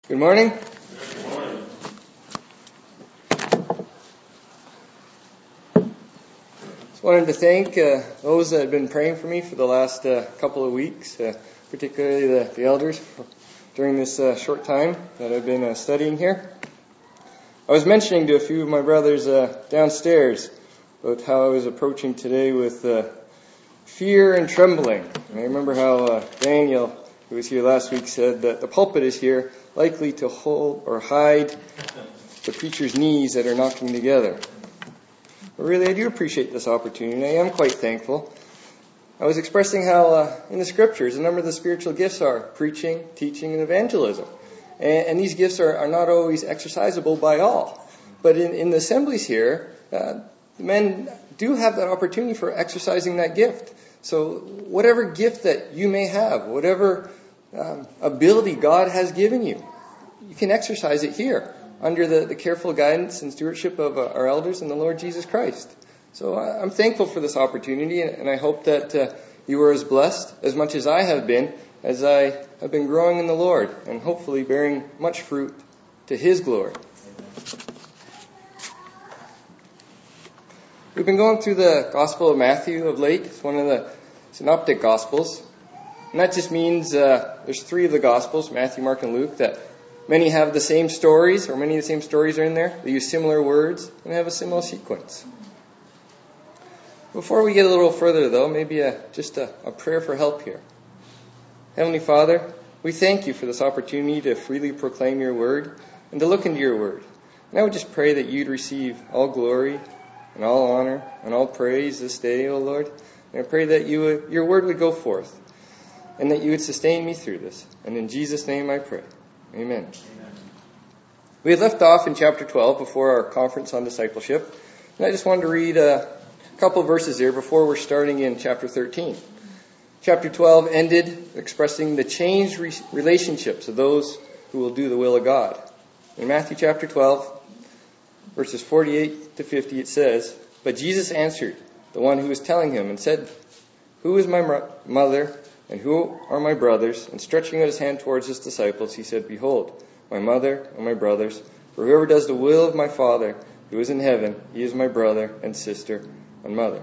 Good morning. Good morning. Just wanted to thank those that have been praying for me for the last couple of weeks, particularly the elders during this short time that I've been studying here. I was mentioning to a few of my brothers downstairs about how I was approaching today with fear and trembling. And I remember how Daniel, who was here last week, said that the pulpit is here likely to hold or hide the preacher's knees that are knocking together. But really, I do appreciate this opportunity. I am quite thankful. I was expressing how in the scriptures a number of the spiritual gifts are preaching, teaching, and evangelism. And these gifts are not always exercisable by all. But in the assemblies here, men do have that opportunity for exercising that gift. So whatever gift that you may have, whatever ability God has given you, you can exercise it here under the careful guidance and stewardship of our elders and the Lord Jesus Christ. So I'm thankful for this opportunity, and I hope that you are as blessed as much as I have been as I have been growing in the Lord and hopefully bearing much fruit to His glory. We've been going through the Gospel of Matthew of late. It's one of the synoptic Gospels. And that just means there's three of the Gospels, Matthew, Mark, and Luke, that many have the same stories, or many of the same stories are in there. They use similar words and have a similar sequence. Before we get a little further, though, maybe just a prayer for help here. Heavenly Father, we thank you for this opportunity to freely proclaim your word and to look into your word. And I would just pray that you'd receive all glory and all honor and all praise this day, O Lord. And I pray that your word would go forth and that you would sustain me through this. And in Jesus' name I pray. Amen. We had left off in chapter 12 before our conference on discipleship. And I just wanted to read a couple verses here before we're starting in chapter 13. Chapter 12 ended expressing the changed relationships of those who will do the will of God. In Matthew chapter 12, verses 48 to 50, it says, "But Jesus answered the one who was telling him and said, 'Who is my mother and who are my brothers?' And stretching out his hand towards his disciples, he said, 'Behold, my mother and my brothers. For whoever does the will of my Father who is in heaven, he is my brother and sister and mother.'"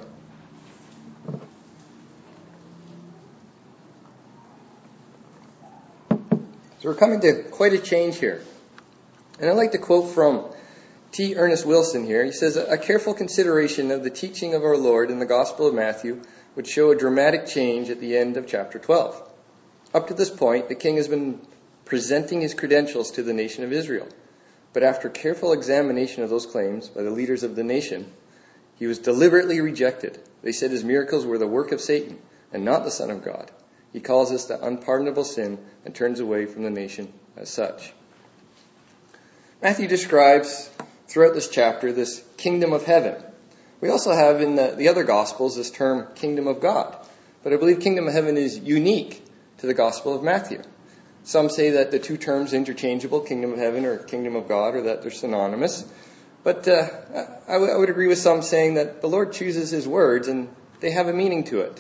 So we're coming to quite a change here. And I'd like to quote from T. Ernest Wilson here. He says, "A careful consideration of the teaching of our Lord in the Gospel of Matthew would show a dramatic change at the end of chapter 12. Up to this point, the king has been presenting his credentials to the nation of Israel. But after careful examination of those claims by the leaders of the nation, he was deliberately rejected. They said his miracles were the work of Satan and not the Son of God. He calls this the unpardonable sin and turns away from the nation as such." Matthew describes throughout this chapter this kingdom of heaven. We also have in the other Gospels this term kingdom of God. But I believe kingdom of heaven is unique to the Gospel of Matthew. Some say that the two terms interchangeable, kingdom of heaven or kingdom of God, or that they're synonymous. But I would agree with some saying that the Lord chooses His words and they have a meaning to it.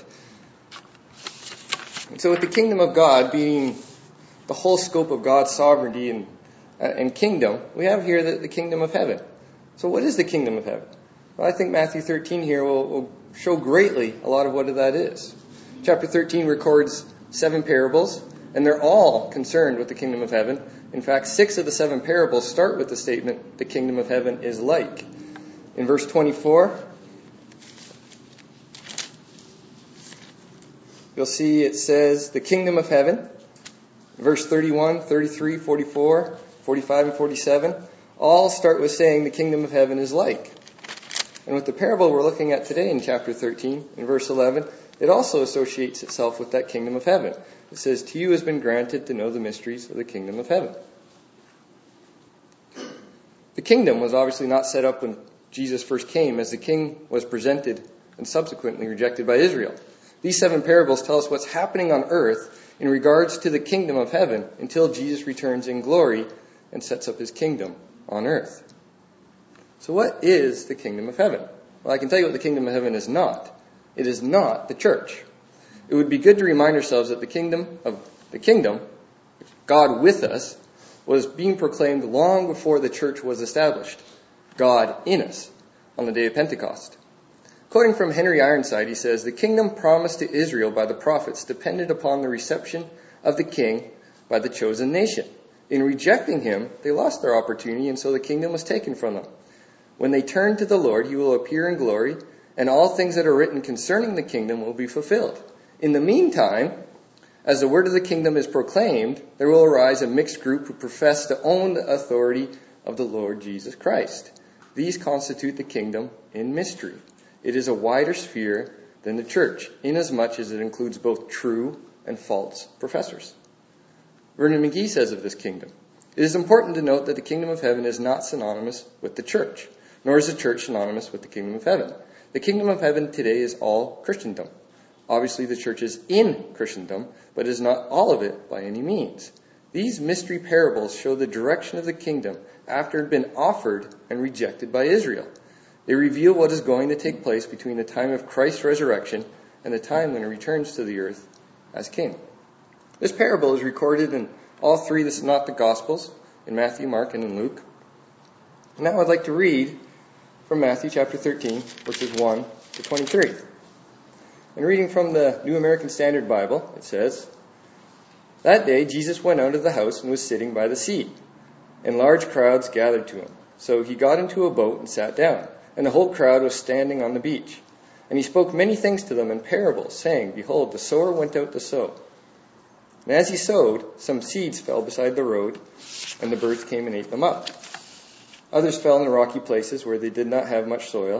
And so with the kingdom of God being the whole scope of God's sovereignty and kingdom, we have here the kingdom of heaven. So what is the kingdom of heaven? Well, I think Matthew 13 here will show greatly a lot of what that is. Chapter 13 records 7 parables, and they're all concerned with the kingdom of heaven. In fact, 6 of the 7 parables start with the statement, "The kingdom of heaven is like." In verse 24, you'll see it says, "The kingdom of heaven." Verse 31, 33, 44, 45, and 47 all start with saying the kingdom of heaven is like. And with the parable we're looking at today in chapter 13, in verse 11, it also associates itself with that kingdom of heaven. It says, "To you has been granted to know the mysteries of the kingdom of heaven." The kingdom was obviously not set up when Jesus first came, as the king was presented and subsequently rejected by Israel. These 7 parables tell us what's happening on earth in regards to the kingdom of heaven until Jesus returns in glory and sets up His kingdom on earth. So what is the kingdom of heaven? Well, I can tell you what the kingdom of heaven is not. It is not the church. It would be good to remind ourselves that the kingdom, God with us, was being proclaimed long before the church was established. God in us on the day of Pentecost. Quoting from Henry Ironside, he says, "The kingdom promised to Israel by the prophets depended upon the reception of the king by the chosen nation. In rejecting him, they lost their opportunity, and so the kingdom was taken from them. When they turn to the Lord, he will appear in glory, and all things that are written concerning the kingdom will be fulfilled. In the meantime, as the word of the kingdom is proclaimed, there will arise a mixed group who profess to own the authority of the Lord Jesus Christ. These constitute the kingdom in mystery. It is a wider sphere than the church, inasmuch as it includes both true and false professors." Vernon McGee says of this kingdom, "It is important to note that the kingdom of heaven is not synonymous with the church, nor is the church synonymous with the kingdom of heaven. The kingdom of heaven today is all Christendom. Obviously, the church is in Christendom, but is not all of it by any means. These mystery parables show the direction of the kingdom after it had been offered and rejected by Israel. They reveal what is going to take place between the time of Christ's resurrection and the time when he returns to the earth as king." This parable is recorded in all three the synoptic gospels, in Matthew, Mark, and in Luke. Now I'd like to read from Matthew chapter 13, verses 1 to 23. And reading from the New American Standard Bible, it says, "That day Jesus went out of the house and was sitting by the sea, and large crowds gathered to him. So he got into a boat and sat down, and the whole crowd was standing on the beach. And he spoke many things to them in parables, saying, Behold, the sower went out to sow. And as he sowed, some seeds fell beside the road, and the birds came and ate them up. Others fell in the rocky places where they did not have much soil,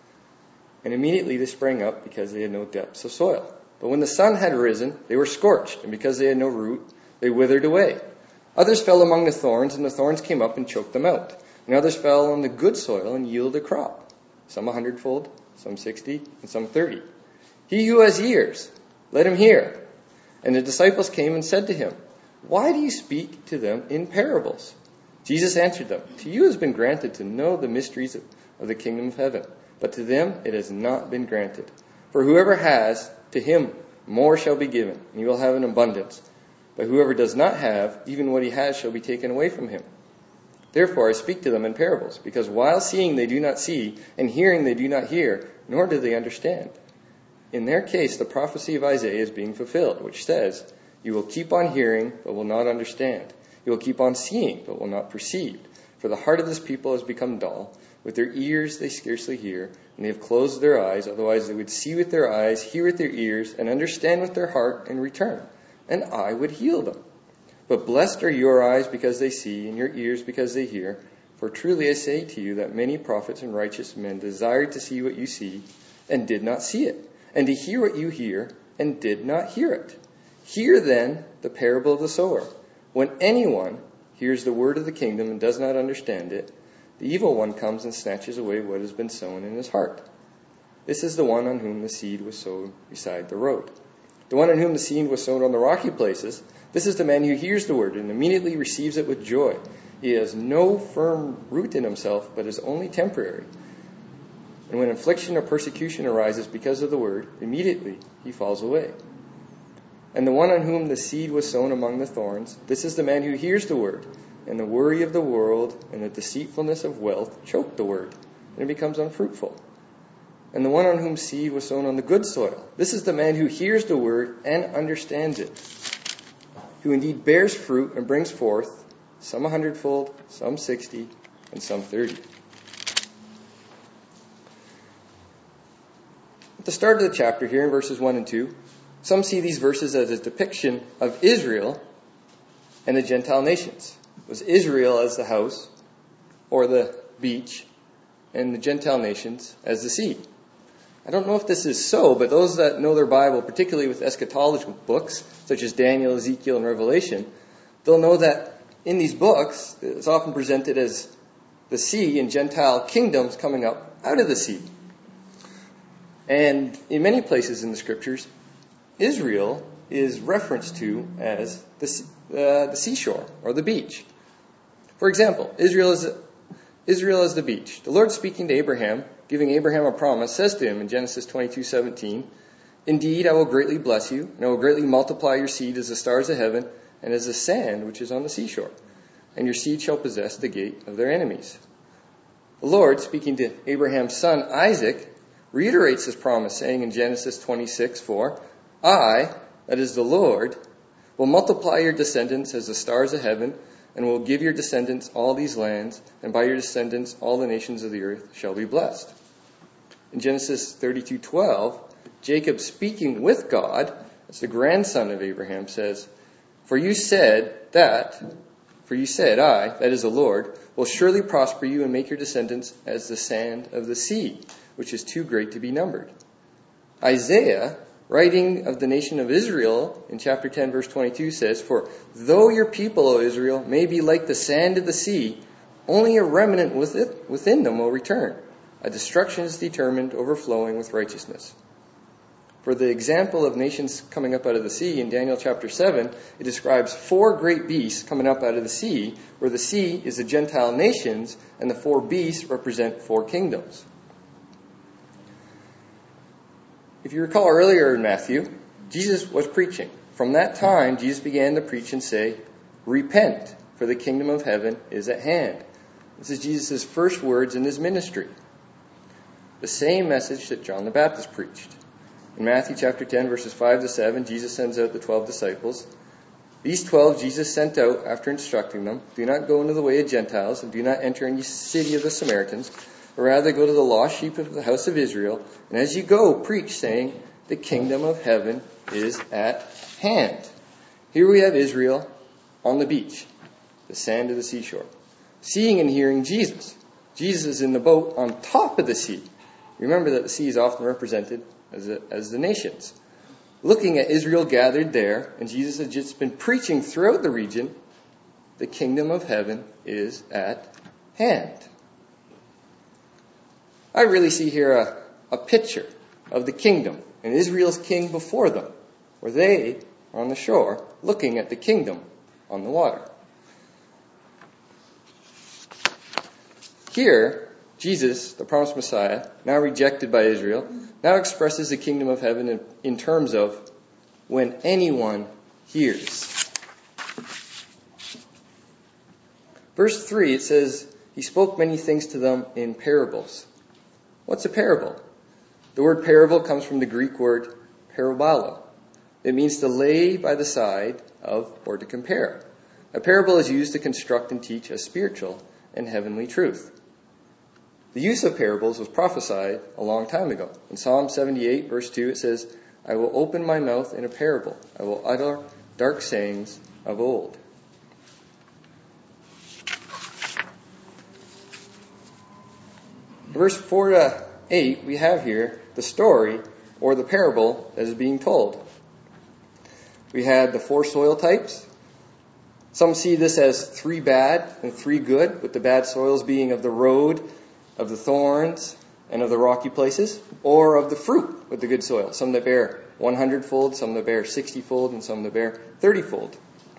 and immediately they sprang up because they had no depths of soil. But when the sun had risen, they were scorched, and because they had no root, they withered away. Others fell among the thorns, and the thorns came up and choked them out. And others fell on the good soil and yielded a crop, some 100-fold, some 60, and some 30. He who has ears, let him hear. And the disciples came and said to him, Why do you speak to them in parables? Jesus answered them, To you has been granted to know the mysteries of the kingdom of heaven, but to them it has not been granted. For whoever has, to him more shall be given, and he will have an abundance. But whoever does not have, even what he has shall be taken away from him. Therefore I speak to them in parables, because while seeing they do not see, and hearing they do not hear, nor do they understand. In their case, the prophecy of Isaiah is being fulfilled, which says, You will keep on hearing, but will not understand. You will keep on seeing, but will not perceive. For the heart of this people has become dull. With their ears they scarcely hear, and they have closed their eyes. Otherwise they would see with their eyes, hear with their ears, and understand with their heart, and return. And I would heal them. But blessed are your eyes because they see, and your ears because they hear. For truly I say to you that many prophets and righteous men desired to see what you see, and did not see it, and to hear what you hear, and did not hear it. Hear then the parable of the sower. When anyone hears the word of the kingdom and does not understand it, the evil one comes and snatches away what has been sown in his heart. This is the one on whom the seed was sown beside the road. The one on whom the seed was sown on the rocky places, this is the man who hears the word and immediately receives it with joy. He has no firm root in himself, but is only temporary. And when affliction or persecution arises because of the word, immediately he falls away. And the one on whom the seed was sown among the thorns, this is the man who hears the word, and the worry of the world and the deceitfulness of wealth choke the word, and it becomes unfruitful. And the one on whom seed was sown on the good soil, this is the man who hears the word and understands it, who indeed bears fruit and brings forth, some 100-fold, some 60, and some 30. At the start of the chapter here in verses 1 and 2, some see these verses as a depiction of Israel and the Gentile nations. It was Israel as the house or the beach, and the Gentile nations as the sea. I don't know if this is so, but those that know their Bible, particularly with eschatological books, such as Daniel, Ezekiel, and Revelation, they'll know that in these books, it's often presented as the sea and Gentile kingdoms coming up out of the sea. And in many places in the scriptures, Israel is referenced to as the seashore or the beach. For example, Israel is the beach. The Lord speaking to Abraham, giving Abraham a promise, says to him in Genesis 22:17, Indeed, I will greatly bless you, and I will greatly multiply your seed as the stars of heaven and as the sand which is on the seashore. and your seed shall possess the gate of their enemies. The Lord, speaking to Abraham's son Isaac, reiterates this promise, saying in Genesis 26:4, I, that is the Lord, will multiply your descendants as the stars of heaven, and will give your descendants all these lands, and by your descendants all the nations of the earth shall be blessed. In Genesis 32:12, Jacob, speaking with God, as the grandson of Abraham, says, For you said, I, that is the Lord, will surely prosper you and make your descendants as the sand of the sea, which is too great to be numbered. Isaiah, writing of the nation of Israel in chapter 10, verse 22, says, For though your people, O Israel, may be like the sand of the sea, only a remnant within them will return. A destruction is determined, overflowing with righteousness. For the example of nations coming up out of the sea in Daniel chapter 7, it describes 4 great beasts coming up out of the sea, where the sea is the Gentile nations, and the 4 beasts represent 4 kingdoms. If you recall earlier in Matthew, Jesus was preaching. From that time, Jesus began to preach and say, Repent, for the kingdom of heaven is at hand. This is Jesus' first words in his ministry. The same message that John the Baptist preached. In Matthew chapter 10, verses 5 to 7, Jesus sends out the 12 disciples. These 12 Jesus sent out after instructing them, Do not go into the way of Gentiles, and do not enter any city of the Samaritans, but rather go to the lost sheep of the house of Israel. And as you go, preach, saying, The kingdom of heaven is at hand. Here we have Israel on the beach, the sand of the seashore, seeing and hearing Jesus. Jesus is in the boat on top of the sea. Remember that the sea is often represented as the nations. Looking at Israel gathered there, and Jesus had just been preaching throughout the region, the kingdom of heaven is at hand. I really see here a picture of the kingdom and Israel's king before them, where they are on the shore looking at the kingdom on the water. Here, Jesus, the promised Messiah, now rejected by Israel, now expresses the kingdom of heaven in terms of when anyone hears. Verse 3, it says, He spoke many things to them in parables. What's a parable? The word parable comes from the Greek word parabolo. It means to lay by the side of or to compare. A parable is used to construct and teach a spiritual and heavenly truth. The use of parables was prophesied a long time ago. In Psalm 78, verse 2, it says, I will open my mouth in a parable. I will utter dark sayings of old. Verse 4 to 8, we have here the story or the parable that is being told. We had the 4 soil types. Some see this as 3 bad and 3 good, with the bad soils being of the road, of the thorns, and of the rocky places, or of the fruit with the good soil. Some that bear 100-fold, some that bear 60-fold, and some that bear 30-fold.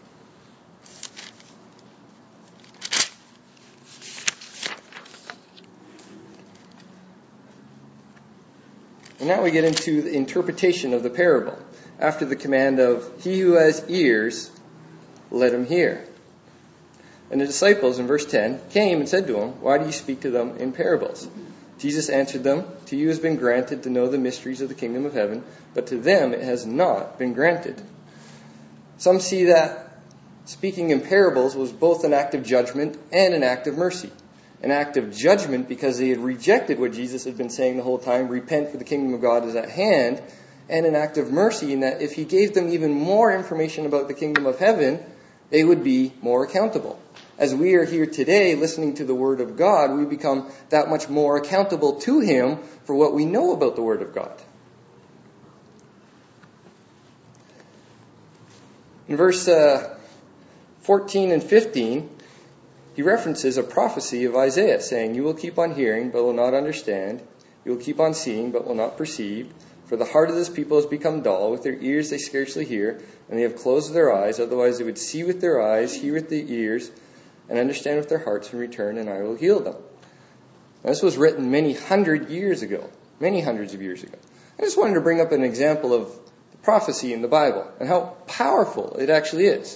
And now we get into the interpretation of the parable. After the command of, He who has ears, let him hear. And the disciples, in verse 10, came and said to him, Why do you speak to them in parables? Jesus answered them, To you has been granted to know the mysteries of the kingdom of heaven, but to them it has not been granted. Some see that speaking in parables was both an act of judgment and an act of mercy. An act of judgment because they had rejected what Jesus had been saying the whole time, repent for the kingdom of God is at hand, and an act of mercy in that if He gave them even more information about the kingdom of heaven, they would be more accountable. As we are here today listening to the Word of God, we become that much more accountable to Him for what we know about the Word of God. In verse 14 and 15, he references a prophecy of Isaiah saying, You will keep on hearing, but will not understand. You will keep on seeing, but will not perceive. For the heart of this people has become dull. With their ears they scarcely hear, and they have closed their eyes. Otherwise they would see with their eyes, hear with their ears, and understand with their hearts and return, and I will heal them. Now, this was written many hundreds of years ago. I just wanted to bring up an example of the prophecy in the Bible and how powerful it actually is.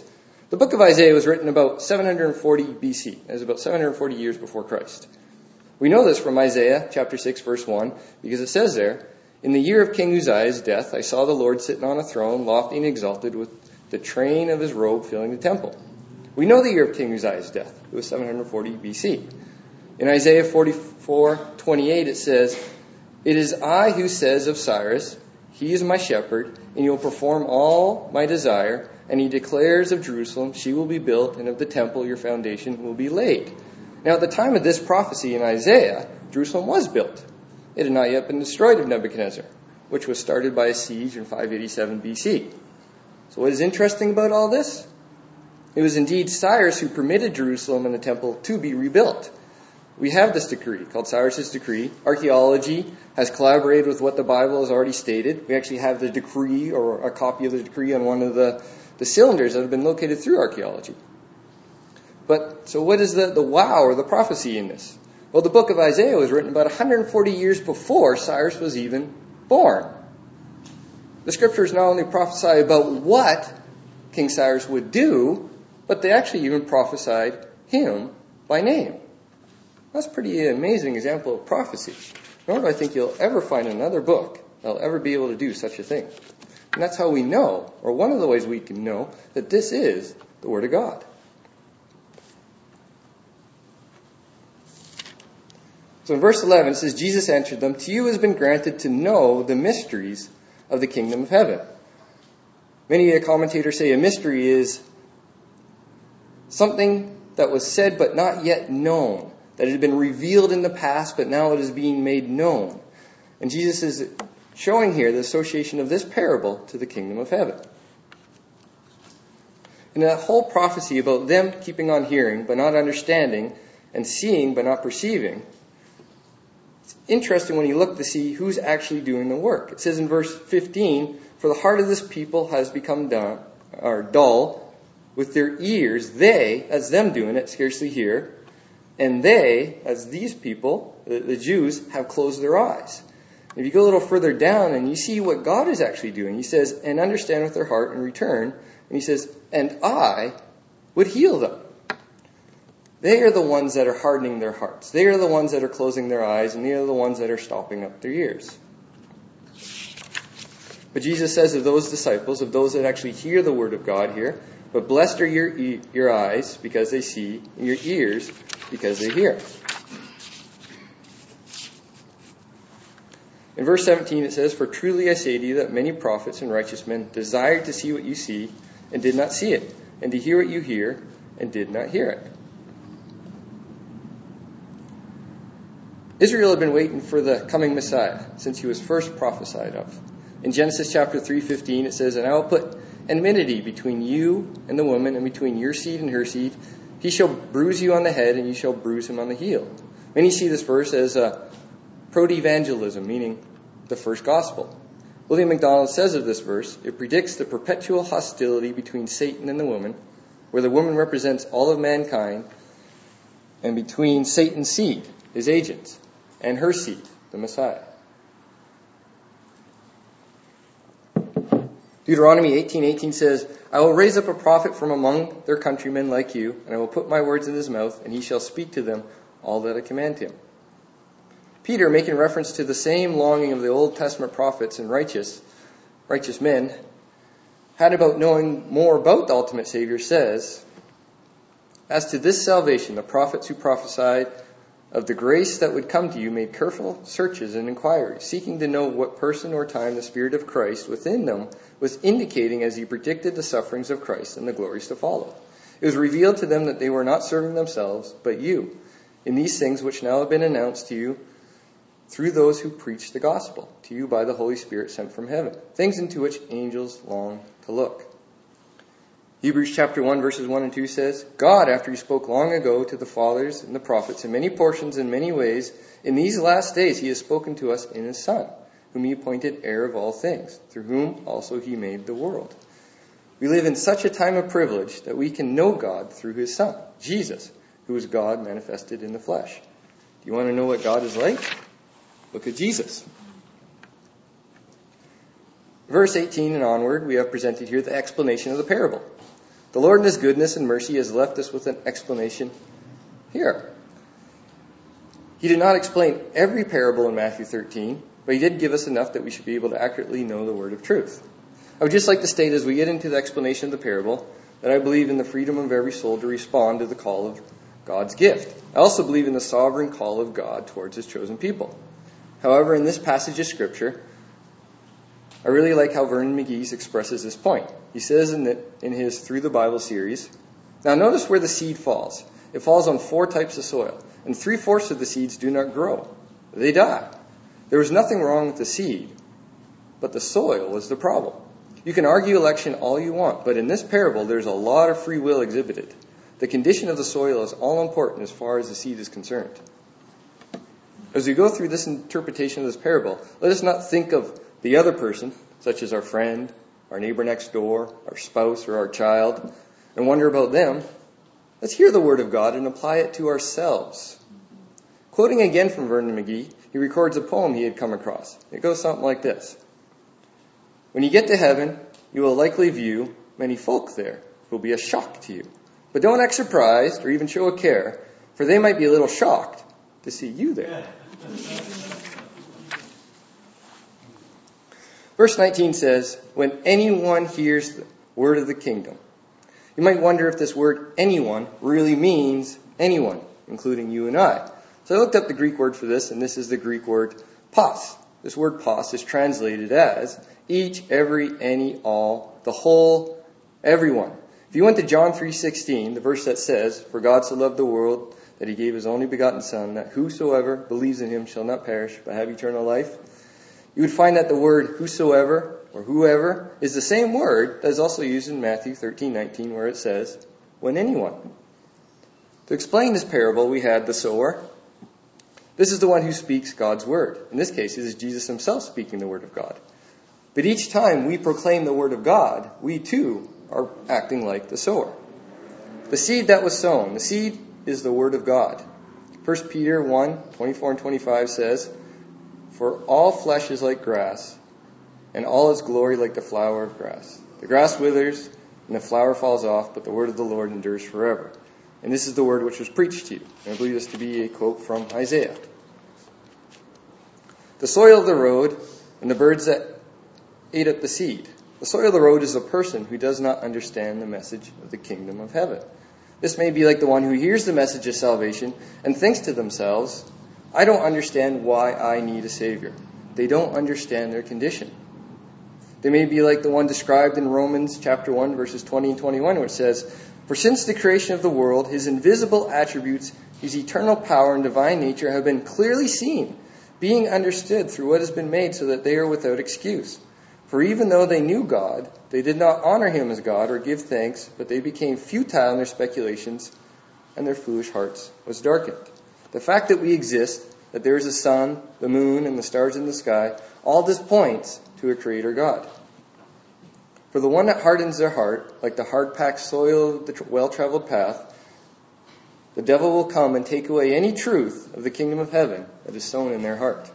The book of Isaiah was written about 740 BC. It was about 740 years before Christ. We know this from Isaiah chapter 6, verse 1, because it says there, "In the year of King Uzziah's death, I saw the Lord sitting on a throne, lofty and exalted, with the train of his robe filling the temple." We know the year of King Uzziah's death. It was 740 BC. In Isaiah 44:28 it says, "It is I who says of Cyrus, he is my shepherd, and he will perform all my desire. And he declares of Jerusalem, she will be built, and of the temple your foundation will be laid." Now at the time of this prophecy in Isaiah, Jerusalem was built. It had not yet been destroyed of Nebuchadnezzar, which was started by a siege in 587 BC. So what is interesting about all this? It was indeed Cyrus who permitted Jerusalem and the temple to be rebuilt. We have this decree called Cyrus's decree. Archaeology has collaborated with what the Bible has already stated. We actually have the decree, or a copy of the decree, on one of the cylinders that have been located through archaeology. So what is the wow or the prophecy in this? Well, the book of Isaiah was written about 140 years before Cyrus was even born. The scriptures not only prophesy about what King Cyrus would do, but they actually even prophesied him by name. That's a pretty amazing example of prophecy. Nor do I think you'll ever find another book that'll ever be able to do such a thing. And that's how we know, or one of the ways we can know, that this is the Word of God. So in verse 11 it says, "Jesus answered them, 'To you has been granted to know the mysteries of the kingdom of heaven.'" Many commentators say a mystery is something that was said but not yet known, that it had been revealed in the past but now it is being made known. And Jesus is showing here the association of this parable to the kingdom of heaven. And that whole prophecy about them keeping on hearing but not understanding, and seeing but not perceiving, it's interesting when you look to see who's actually doing the work. It says in verse 15, "For the heart of this people has become dull. With their ears, they, as them doing it, scarcely hear. And they, as these people, the Jews, have closed their eyes." If you go a little further down and you see what God is actually doing, he says, "And understand with their heart and return." And he says, "And I would heal them." They are the ones that are hardening their hearts. They are the ones that are closing their eyes, and they are the ones that are stopping up their ears. But Jesus says of those disciples, of those that actually hear the word of God here, "But blessed are your eyes because they see, and your ears because they hear." In verse 17 it says, "For truly I say to you that many prophets and righteous men desired to see what you see and did not see it, and to hear what you hear and did not hear it." Israel had been waiting for the coming Messiah since he was first prophesied of. In Genesis chapter 3:15 it says, "And I will put enmity between you and the woman, and between your seed and her seed. He shall bruise you on the head, and you shall bruise him on the heel." Many see this verse as proto-evangelism, meaning the first gospel. William MacDonald says of this verse, "It predicts the perpetual hostility between Satan and the woman, where the woman represents all of mankind, and between Satan's seed, his agents, and her seed, the Messiah." Deuteronomy 18:18 says, "I will raise up a prophet from among their countrymen like you, and I will put my words in his mouth, and he shall speak to them all that I command him." Peter, making reference to the same longing of the Old Testament prophets and righteous men, had about knowing more about the ultimate Savior, says, "As to this salvation, the prophets who prophesied of the grace that would come to you made careful searches and inquiries, seeking to know what person or time the Spirit of Christ within them was indicating as he predicted the sufferings of Christ and the glories to follow. It was revealed to them that they were not serving themselves, but you, in these things which now have been announced to you through those who preach the gospel, to you by the Holy Spirit sent from heaven, things into which angels long to look." Hebrews chapter 1 verses 1 and 2 says, "God, after he spoke long ago to the fathers and the prophets in many portions and many ways, in these last days he has spoken to us in his Son, whom he appointed heir of all things, through whom also he made the world." We live in such a time of privilege that we can know God through his Son, Jesus, who is God manifested in the flesh. Do you want to know what God is like? Look at Jesus. Verse 18 and onward, we have presented here the explanation of the parable. The Lord in his goodness and mercy has left us with an explanation here. He did not explain every parable in Matthew 13, but he did give us enough that we should be able to accurately know the word of truth. I would just like to state as we get into the explanation of the parable that I believe in the freedom of every soul to respond to the call of God's gift. I also believe in the sovereign call of God towards his chosen people. However, in this passage of Scripture, I really like how Vernon McGee expresses this point. He says in his Through the Bible series, now notice where the seed falls. It falls on 4 types of soil, and 3/4 of the seeds do not grow. They die. There was nothing wrong with the seed, but the soil was the problem. You can argue election all you want, but in this parable, there's a lot of free will exhibited. The condition of the soil is all important as far as the seed is concerned. As we go through this interpretation of this parable, let us not think of the other person, such as our friend, our neighbor next door, our spouse, or our child, and wonder about them. Let's hear the word of God and apply it to ourselves. Quoting again from Vernon McGee, he records a poem he had come across. It goes something like this. When you get to heaven, you will likely view many folk there who will be a shock to you. But don't act surprised or even show a care, for they might be a little shocked to see you there. Verse 19 says, when anyone hears the word of the kingdom. You might wonder if this word anyone really means anyone, including you and I. So I looked up the Greek word for this, and this is the Greek word pos. This word pos is translated as each, every, any, all, the whole, everyone. If you went to John 3:16, the verse that says, for God so loved the world that he gave his only begotten Son, that whosoever believes in him shall not perish but have eternal life, you would find that the word whosoever or whoever is the same word that is also used in Matthew 13:19, where it says, when anyone. To explain this parable, we had the sower. This is the one who speaks God's word. In this case, it is Jesus himself speaking the word of God. But each time we proclaim the word of God, we too are acting like the sower. The seed that was sown, the seed is the word of God. 1 Peter 1:24 and 25 says, for all flesh is like grass, and all its glory like the flower of grass. The grass withers, and the flower falls off, but the word of the Lord endures forever. And this is the word which was preached to you. And I believe this to be a quote from Isaiah. The soil of the road, and the birds that ate up the seed. The soil of the road is a person who does not understand the message of the kingdom of heaven. This may be like the one who hears the message of salvation and thinks to themselves, I don't understand why I need a Savior. They don't understand their condition. They may be like the one described in Romans chapter 1, verses 20 and 21, where it says, for since the creation of the world, his invisible attributes, his eternal power and divine nature have been clearly seen, being understood through what has been made, so that they are without excuse. For even though they knew God, they did not honor him as God or give thanks, but they became futile in their speculations, and their foolish hearts was darkened. The fact that we exist, that there is a sun, the moon, and the stars in the sky, all this points to a creator God. For the one that hardens their heart, like the hard-packed soil of the well-traveled path, the devil will come and take away any truth of the kingdom of heaven that is sown in their heart.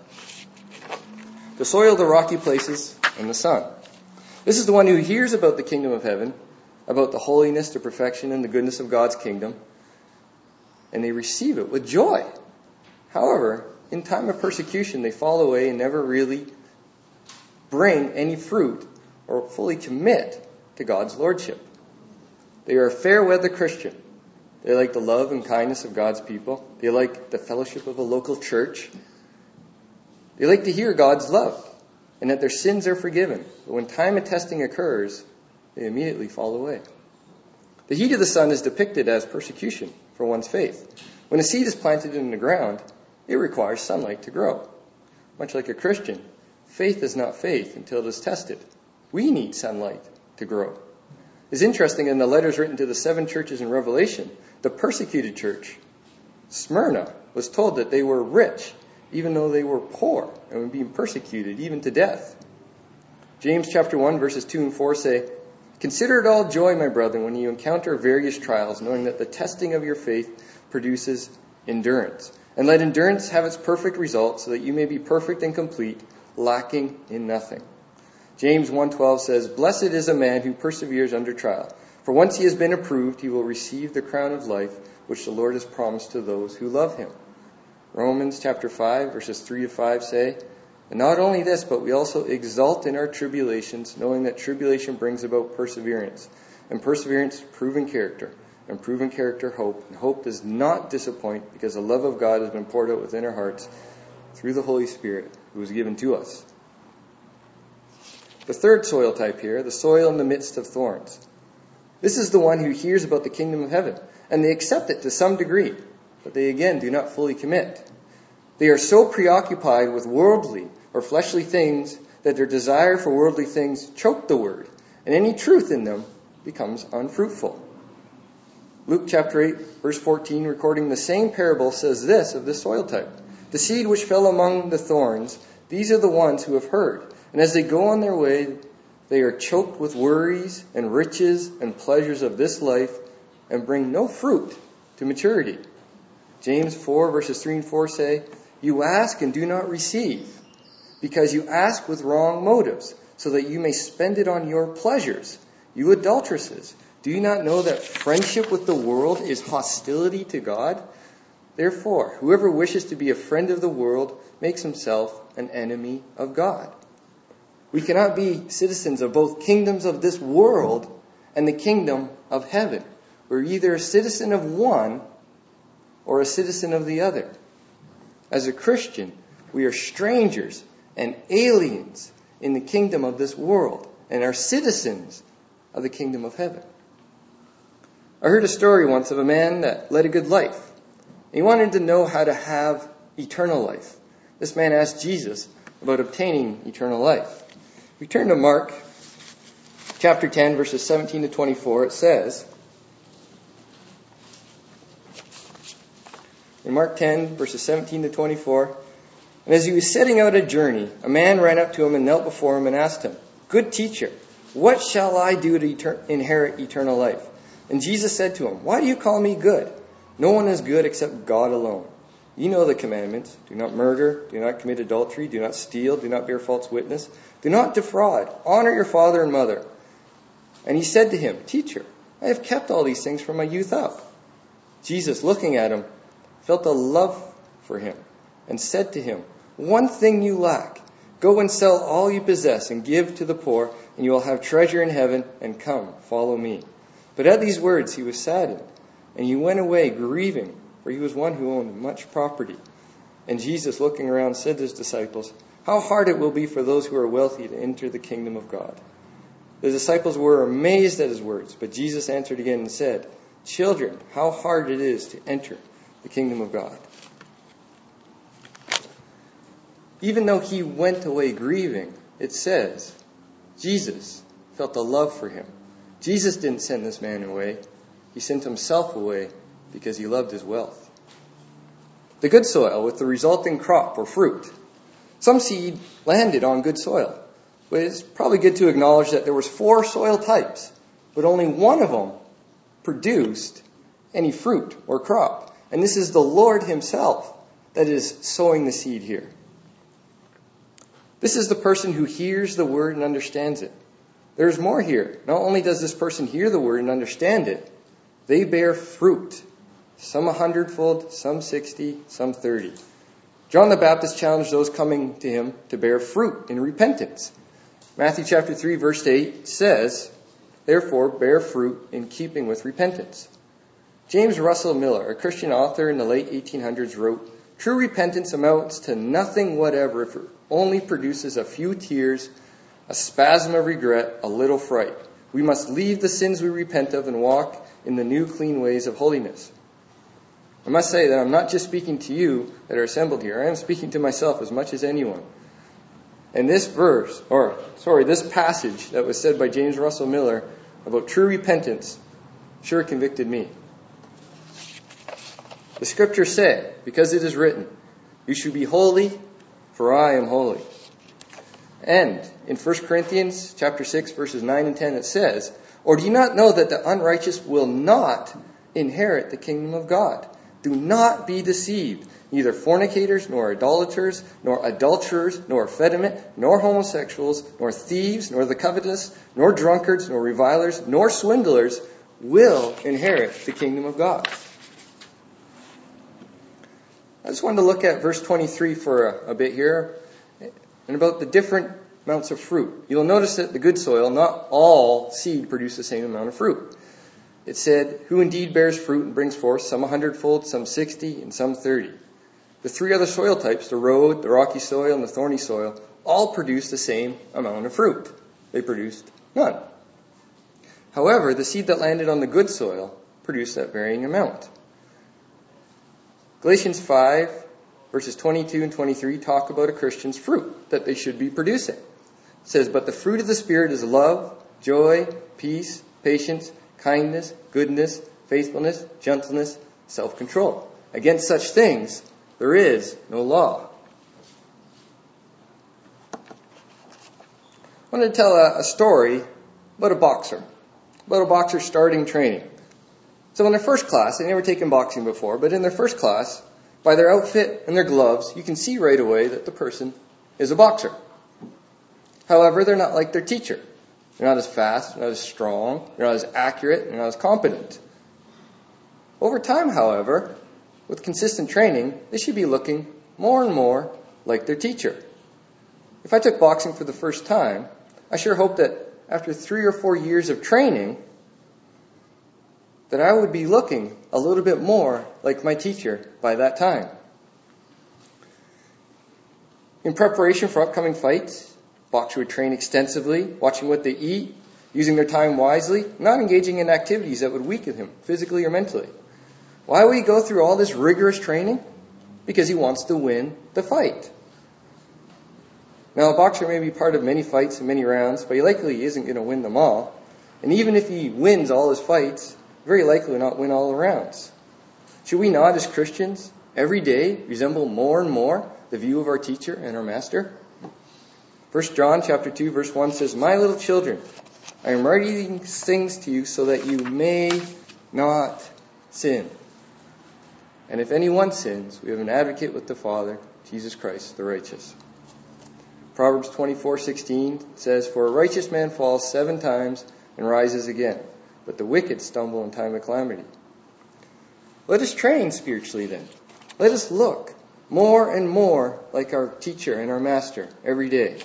The soil of the rocky places and the sun. This is the one who hears about the kingdom of heaven, about the holiness, the perfection, and the goodness of God's kingdom, and they receive it with joy. However, in time of persecution, they fall away and never really bring any fruit or fully commit to God's lordship. They are a fair-weather Christian. They like the love and kindness of God's people. They like the fellowship of a local church. They like to hear God's love and that their sins are forgiven. But when time of testing occurs, they immediately fall away. The heat of the sun is depicted as persecution for one's faith. When a seed is planted in the ground, it requires sunlight to grow. Much like a Christian, faith is not faith until it is tested. We need sunlight to grow. It's interesting in the letters written to the 7 churches in Revelation, the persecuted church, Smyrna, was told that they were rich even though they were poor and were being persecuted even to death. James chapter 1 verses 2 and 4 say, consider it all joy, my brethren, when you encounter various trials, knowing that the testing of your faith produces endurance. And let endurance have its perfect result, so that you may be perfect and complete, lacking in nothing. James 1:12 says, blessed is a man who perseveres under trial. For once he has been approved, he will receive the crown of life, which the Lord has promised to those who love him. Romans chapter 5, verses 3 to 5 say, And not only this, but we also exult in our tribulations, knowing that tribulation brings about perseverance. And perseverance, proven character. And proven character, hope. And hope does not disappoint, because the love of God has been poured out within our hearts through the Holy Spirit, who was given to us. The third soil type here, the soil in the midst of thorns. This is the one who hears about the kingdom of heaven, and they accept it to some degree, but they again do not fully commit. They are so preoccupied with worldly or fleshly things that their desire for worldly things choke the word, and any truth in them becomes unfruitful. Luke chapter 8, verse 14, recording the same parable, says this of this soil type. The seed which fell among the thorns, these are the ones who have heard, and as they go on their way, they are choked with worries and riches and pleasures of this life and bring no fruit to maturity. James 4 verses 3 and 4 say, You ask and do not receive, because you ask with wrong motives, so that you may spend it on your pleasures. You adulteresses, do you not know that friendship with the world is hostility to God? Therefore, whoever wishes to be a friend of the world makes himself an enemy of God. We cannot be citizens of both kingdoms of this world and the kingdom of heaven. We're either a citizen of one or a citizen of the other. As a Christian, we are strangers and aliens in the kingdom of this world and are citizens of the kingdom of heaven. I heard a story once of a man that led a good life. He wanted to know how to have eternal life. This man asked Jesus about obtaining eternal life. We turn to Mark chapter 10, verses 17 to 24. It says, in Mark 10, verses 17 to 24, And as he was setting out a journey, a man ran up to him and knelt before him and asked him, Good teacher, what shall I do to inherit eternal life? And Jesus said to him, Why do you call me good? No one is good except God alone. You know the commandments. Do not murder. Do not commit adultery. Do not steal. Do not bear false witness. Do not defraud. Honor your father and mother. And he said to him, Teacher, I have kept all these things from my youth up. Jesus, looking at him, felt a love for him and said to him, One thing you lack. Go and sell all you possess and give to the poor, and you will have treasure in heaven, and come, follow me. But at these words he was saddened, and he went away grieving, for he was one who owned much property. And Jesus, looking around, said to his disciples, How hard it will be for those who are wealthy to enter the kingdom of God. The disciples were amazed at his words, but Jesus answered again and said, Children, how hard it is to enter the kingdom of God. Even though he went away grieving, it says, Jesus felt a love for him. Jesus didn't send this man away. He sent himself away because he loved his wealth. The good soil with the resulting crop or fruit. Some seed landed on good soil. But it's probably good to acknowledge that there was 4 soil types, but only one of them produced any fruit or crop. And this is the Lord himself that is sowing the seed here. This is the person who hears the word and understands it. There's more here. Not only does this person hear the word and understand it, they bear fruit. Some 100-fold, some 60, some 30. John the Baptist challenged those coming to him to bear fruit in repentance. Matthew chapter 3 verse 8 says, Therefore bear fruit in keeping with repentance. James Russell Miller, a Christian author in the late 1800s, wrote, True repentance amounts to nothing whatever if it only produces a few tears, a spasm of regret, a little fright. We must leave the sins we repent of and walk in the new clean ways of holiness. I must say that I'm not just speaking to you that are assembled here. I am speaking to myself as much as anyone. And this this passage that was said by James Russell Miller about true repentance sure convicted me. The scriptures say, because it is written, You should be holy, for I am holy. And in 1 Corinthians chapter 6, verses 9 and 10, it says, Or do you not know that the unrighteous will not inherit the kingdom of God? Do not be deceived. Neither fornicators, nor idolaters, nor adulterers, nor effeminate, nor homosexuals, nor thieves, nor the covetous, nor drunkards, nor revilers, nor swindlers will inherit the kingdom of God. I just wanted to look at verse 23 for a bit here, and about the different amounts of fruit. You'll notice that the good soil, not all seed produce the same amount of fruit. It said, who indeed bears fruit and brings forth, some 100-fold, some 60, and some 30. The three other soil types, the road, the rocky soil, and the thorny soil, all produce the same amount of fruit. They produced none. However, the seed that landed on the good soil produced that varying amount. Galatians 5, verses 22 and 23 talk about a Christian's fruit that they should be producing. It says, but the fruit of the Spirit is love, joy, peace, patience, kindness, goodness, faithfulness, gentleness, self-control. Against such things, there is no law. I wanted to tell a story about a boxer starting training. So in their first class, they'd never taken boxing before, but in their first class, by their outfit and their gloves, you can see right away that the person is a boxer. However, they're not like their teacher. They're not as fast, not as strong, they're not as accurate, they're not as competent. Over time, however, with consistent training, they should be looking more and more like their teacher. If I took boxing for the first time, I sure hope that after 3 or 4 years of training, that I would be looking a little bit more like my teacher by that time. In preparation for upcoming fights, boxers would train extensively, watching what they eat, using their time wisely, not engaging in activities that would weaken him physically or mentally. Why would he go through all this rigorous training? Because he wants to win the fight. Now, a boxer may be part of many fights and many rounds, but he likely isn't going to win them all. And even if he wins all his fights, very likely will not win all the rounds. Should we not, as Christians, every day resemble more and more the view of our teacher and our master? 1 John chapter 2, verse 1 says, my little children, I am writing these things to you so that you may not sin. And if anyone sins, we have an advocate with the Father, Jesus Christ, the righteous. Proverbs 24:16 says, for a righteous man falls 7 times and rises again, but the wicked stumble in time of calamity. Let us train spiritually then. Let us look more and more like our teacher and our master every day.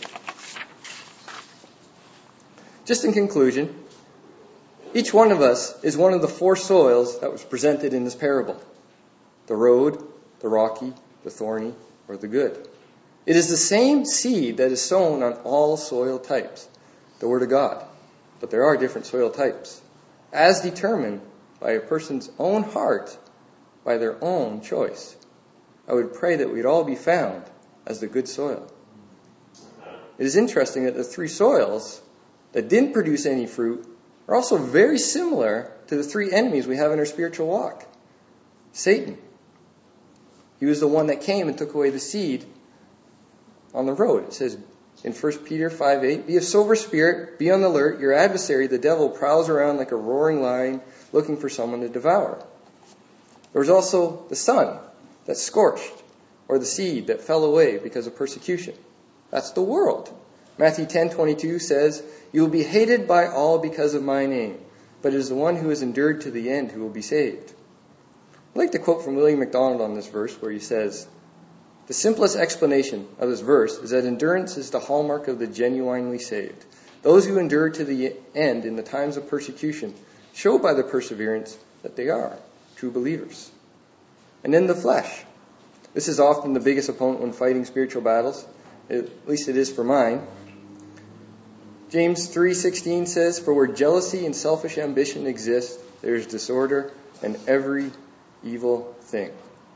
Just in conclusion, each one of us is one of the 4 soils that was presented in this parable. The road, the rocky, the thorny, or the good. It is the same seed that is sown on all soil types, the Word of God. But there are different soil types, as determined by a person's own heart, by their own choice. I would pray that we'd all be found as the good soil. It is interesting that the 3 soils that didn't produce any fruit are also very similar to the 3 enemies we have in our spiritual walk. Satan. He was the one that came and took away the seed on the road. It says in 1 Peter 5:8, be of sober spirit, be on the alert. Your adversary, the devil, prowls around like a roaring lion looking for someone to devour. There was also the sun that scorched, or the seed that fell away because of persecution. That's the world. Matthew 10:22 says, you will be hated by all because of my name, but it is the one who has endured to the end who will be saved. I like to quote from William MacDonald on this verse where he says, the simplest explanation of this verse is that endurance is the hallmark of the genuinely saved. Those who endure to the end in the times of persecution show by their perseverance that they are true believers. And then the flesh. This is often the biggest opponent when fighting spiritual battles. At least it is for mine. James 3:16 says, for where jealousy and selfish ambition exist, there is disorder and every evil thing.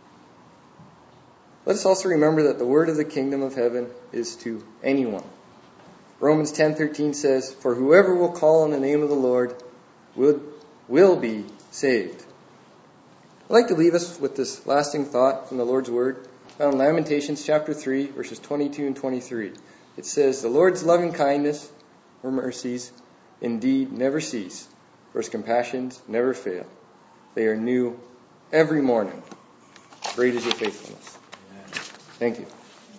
Let us also remember that the word of the kingdom of heaven is to anyone. Romans 10:13 says, for whoever will call on the name of the Lord will be saved. I'd like to leave us with this lasting thought from the Lord's word found in Lamentations chapter 3, verses 22 and 23. It says, the Lord's loving kindness or mercies indeed never cease, for his compassions never fail. They are new every morning. Great is your faithfulness. Thank you.